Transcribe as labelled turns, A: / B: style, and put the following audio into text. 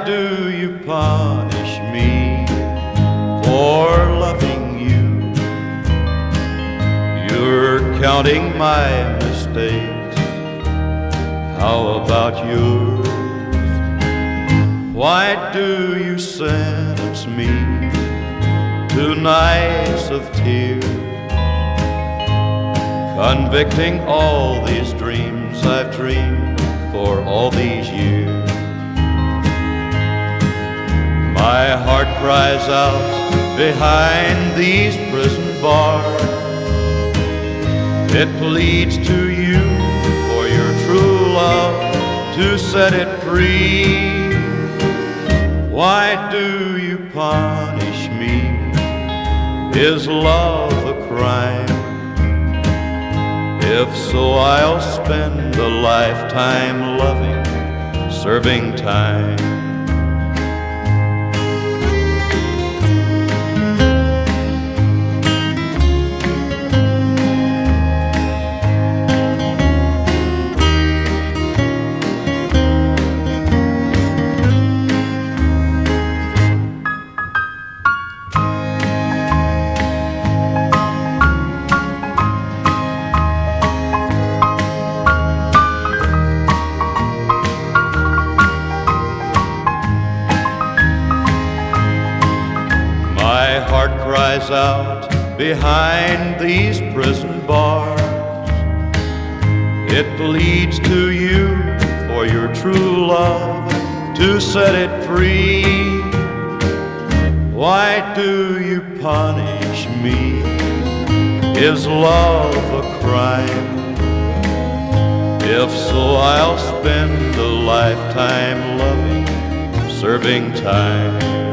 A: do you punish me for loving you? You're counting my mistakes. How about yours? Why do you sentence me to nights of tears, convicting all these dreams I've dreamed for all these years? My heart cries out behind these prison bars. It pleads to you for your true love to set it free. Why do you punish me? Is love a crime? If so, I'll spend a lifetime loving, serving time. My heart cries out behind these prison bars. It pleads to you for your true love to set it free. Why do you punish me? Is love a crime? If so, I'll spend a lifetime loving, serving time.